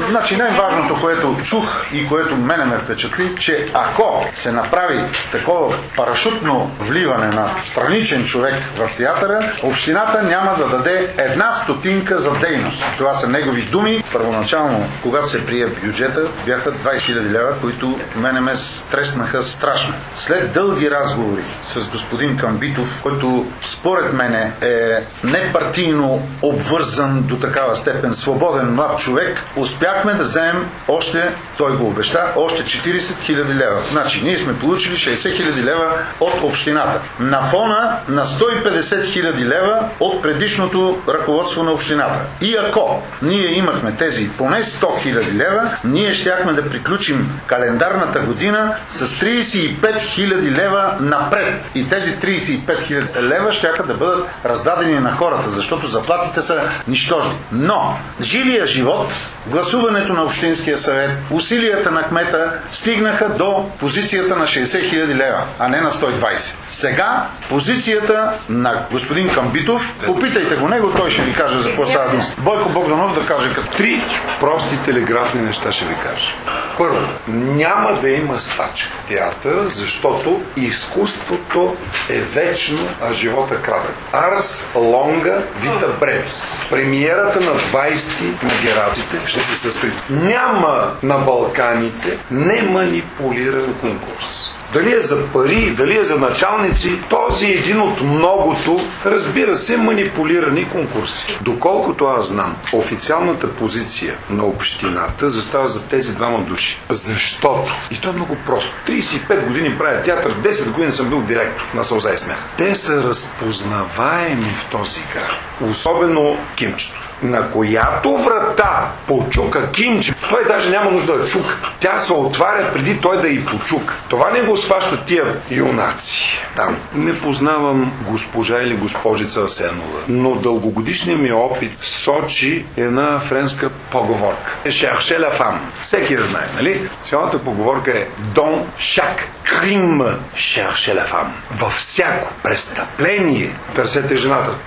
Значи най-важното, което чух и което мене ме впечатли, че ако се направи такова парашутно вливане на страничен човек в театъра, общината няма да даде 1 стотинка за дейност. Това са негови думи. Първоначално, когато се прие бюджета, бяха 20 000 лева, които мене ме стреснаха страшно. След дълги разговори с господин Камбитов, който според мене е непартийно обвързан до такава степен, свободен млад човек, успяхме да вземем още, той го обеща, още 40 000 лева. Значи, ние сме получили 60 000 лева от общината. На фона на 150 000 лева от предишното ръководство на общината. И ако ние имахме тези поне 100 000 лева, ние щяхме да приключим календарната година с 35 000 лева напред. И тези 35 000 лева щяха да бъдат раздадени на хората, защото заплатите са нищожни. Но живия живот, гласуването на Общинския съвет, усилията на кмета стигнаха до позицията на 60 000 лева, а не на 120. Сега позицията на господин Камбитов, попитайте го него, той ще ви каже за какво става дума. Бойко Богданов да каже като... 3 прости телеграфни неща ще ви кажа. Първо, няма да има стачка в театъра, защото изкуството е вечно, а живота кратък. Арс лонга вита бревис. Премиерата на 20 на Гераците ще се състои. Няма на Балканите неманипулиран конкурс. Дали е за пари, дали е за началници, този е един от многото, разбира се, манипулирани конкурси. Доколкото аз знам, официалната позиция на общината застава за тези двама души. Защото, и то е много просто, 35 години правя театър, 10 години съм бил директор на Сълза и смях. Те са разпознаваеми в този град. Особено Кимчето. На която врата почука Кимче, той даже няма нужда да чука. Тя се отваря преди той да й почука. Това не го схващат тия юнаци. Там не познавам госпожа или госпожица Асенова, но дългогодишният ми опит сочи една френска поговорка. Cherchez la femme. Всеки я знае, нали? Цялата поговорка е Dans chaque crime cherchez la femme. Във всяко престъпление търсете жената.